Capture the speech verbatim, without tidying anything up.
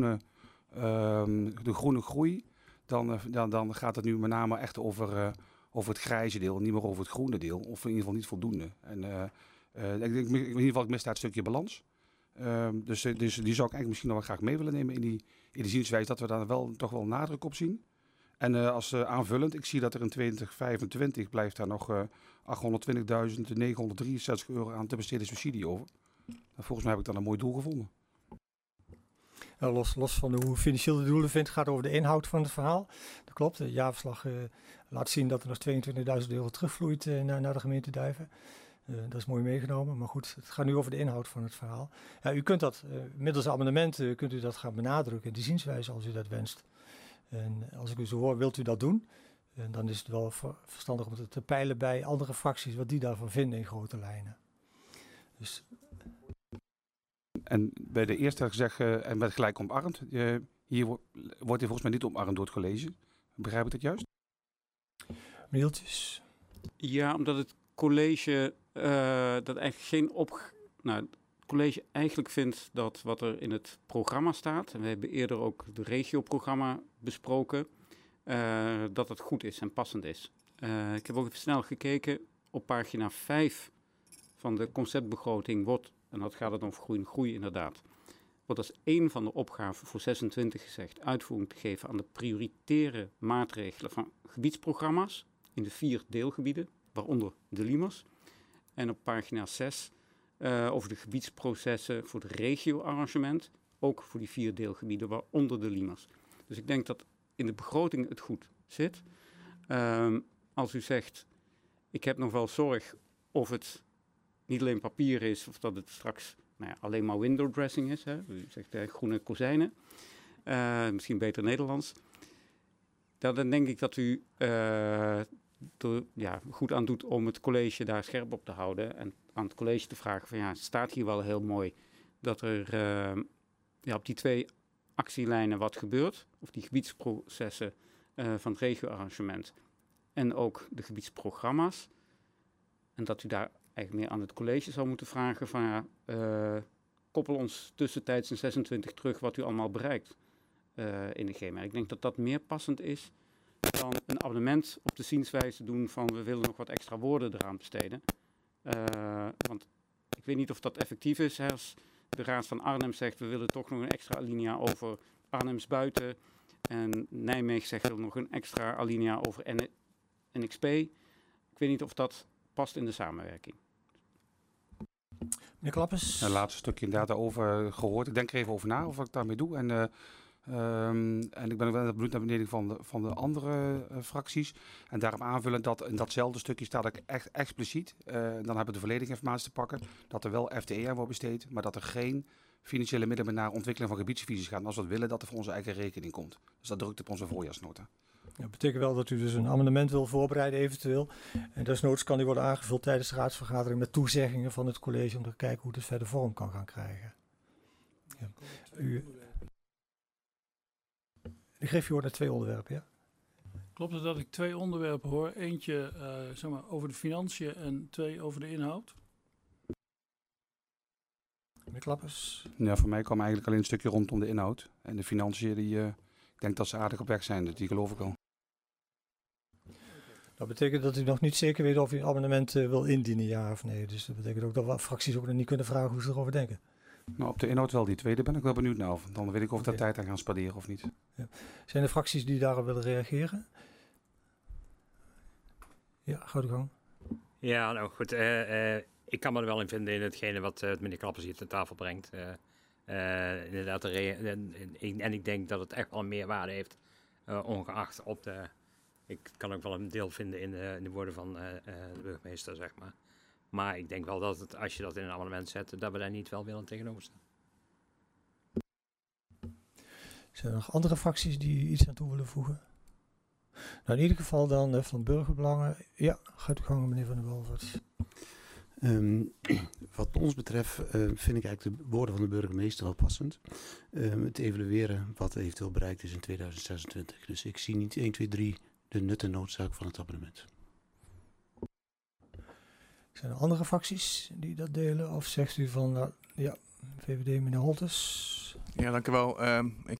groene, um, de groene groei, dan, uh, dan, dan gaat het nu met name echt over, uh, over het grijze deel, niet meer over het groene deel. Of in ieder geval niet voldoende. En uh, uh, ik denk, in ieder geval, ik mis daar een stukje balans. Uh, dus, dus die zou ik eigenlijk misschien nog wel graag mee willen nemen in die, in die zienswijze dat we daar wel toch wel nadruk op zien. En uh, als uh, aanvullend, ik zie dat er in twintig vijfentwintig blijft daar nog uh, achthonderdtwintigduizend negenhonderddrieënzestig euro aan te besteden subsidie over. Nou, volgens mij heb ik dan een mooi doel gevonden. Ja, los, los van hoe financieel de doelen vindt, gaat over de inhoud van het verhaal. Dat klopt, de jaarverslag uh, laat zien dat er nog tweeëntwintigduizend euro terugvloeit uh, naar, naar de gemeente Duiven. Uh, dat is mooi meegenomen, maar goed, het gaat nu over de inhoud van het verhaal. Ja, u kunt dat, uh, middels amendementen uh, kunt u dat gaan benadrukken, die zienswijze als u dat wenst. En als ik u zo hoor, wilt u dat doen? En dan is het wel ver, verstandig om het te peilen bij andere fracties, wat die daarvan vinden in grote lijnen. Dus... En bij de eerste gezegd, uh, en werd gelijk omarmd. Uh, hier wo- wordt hij volgens mij niet omarmd door het college. Begrijp ik dat juist? Mailtjes. Ja, omdat het college uh, dat eigenlijk geen op. Nou, het college eigenlijk vindt dat wat er in het programma staat, en we hebben eerder ook het regioprogramma besproken, uh, dat het goed is en passend is. Uh, ik heb ook even snel gekeken. Op pagina vijf van de conceptbegroting wordt, en dat gaat het om groei, groei inderdaad, wordt als één van de opgaven voor zesentwintig gezegd uitvoering te geven aan de prioritaire maatregelen van gebiedsprogramma's in de vier deelgebieden, waaronder de Limers. En op pagina zes uh, over de gebiedsprocessen voor het regioarrangement, ook voor die vier deelgebieden, waaronder de Limers. Dus ik denk dat in de begroting het goed zit. Um, als u zegt, ik heb nog wel zorg of het niet alleen papier is, of dat het straks nou ja, alleen maar window dressing is. Hè? U zegt uh, groene kozijnen, uh, misschien beter Nederlands. Dan, dan denk ik dat u uh, er ja, goed aan doet om het college daar scherp op te houden. En aan het college te vragen van ja, het staat hier wel heel mooi dat er uh, ja, op die twee actielijnen wat gebeurt. Of die gebiedsprocessen uh, van het regioarrangement. En ook de gebiedsprogramma's. En dat u daar eigenlijk meer aan het college zou moeten vragen van ja, uh, koppel ons tussentijds in zesentwintig terug wat u allemaal bereikt uh, in de G M R. Ik denk dat dat meer passend is dan een abonnement op de zienswijze doen van we willen nog wat extra woorden eraan besteden. Uh, want ik weet niet of dat effectief is. Hè, als de Raad van Arnhem zegt we willen toch nog een extra alinea over Arnhems buiten. En Nijmegen zegt we nog een extra alinea over N X P. Ik weet niet of dat past in de samenwerking. Meneer Klappers. Het laatste stukje inderdaad daarover gehoord. Ik denk er even over na of wat ik daarmee doe. En, uh, um, en ik ben wel benieuwd naar de mening van de, van de andere uh, fracties. En daarop aanvullen dat in datzelfde stukje staat ook echt expliciet. Uh, dan hebben we de volledige informatie te pakken. Dat er wel F T E aan wordt besteed. Maar dat er geen financiële middelen naar ontwikkeling van gebiedsvisies gaan. Als we dat willen dat er voor onze eigen rekening komt. Dus dat drukt op onze voorjaarsnota. Dat betekent wel dat u dus een amendement wil voorbereiden eventueel. En desnoods kan die worden aangevuld tijdens de raadsvergadering met toezeggingen van het college om te kijken hoe het verder vorm kan gaan krijgen. Ja. U, ik geef je woord naar twee onderwerpen, ja? Klopt het dat ik twee onderwerpen hoor? Eentje uh, zeg maar, over de financiën en twee over de inhoud? Meneer Klappers. Ja, voor mij kwam eigenlijk alleen een stukje rondom de inhoud. En de financiën, die, uh, ik denk dat ze aardig op weg zijn. Die geloof ik al. Dat betekent dat u nog niet zeker weet of u een amendement uh, wil indienen, ja of nee. Dus dat betekent ook dat we fracties ook nog niet kunnen vragen hoe ze erover denken. Nou, op de inhoud wel. Die tweede ben ik wel benieuwd naar. Dan weet ik of we okay. daar tijd aan gaan spenderen of niet. Ja. Zijn er fracties die daarop willen reageren? Ja, ga de gang. Ja, nou goed. Uh, uh, ik kan me er wel in vinden in hetgene wat uh, meneer Klappers hier ten tafel brengt. Uh, uh, inderdaad, de re- en, en, en ik denk dat het echt wel een meerwaarde heeft, uh, ongeacht op de... Ik kan ook wel een deel vinden in de, in de woorden van uh, uh, de burgemeester, zeg maar. Maar ik denk wel dat het, als je dat in een amendement zet, dat we daar niet wel willen tegenover staan. Zijn er nog andere fracties die iets aan toe willen voegen? Nou, in ieder geval dan uh, van burgerbelangen. Ja, gaat u gang, meneer Van der Wolvert. Um, wat ons betreft uh, vind ik eigenlijk de woorden van de burgemeester wel passend. Um, het evalueren wat eventueel bereikt is in tweeduizend zesentwintig. Dus ik zie niet één, twee, drie de nut en noodzaak van het abonnement. Zijn er andere fracties die dat delen? Of zegt u van, uh, ja, V V D, meneer Holtes? Ja, dank u wel. Um, ik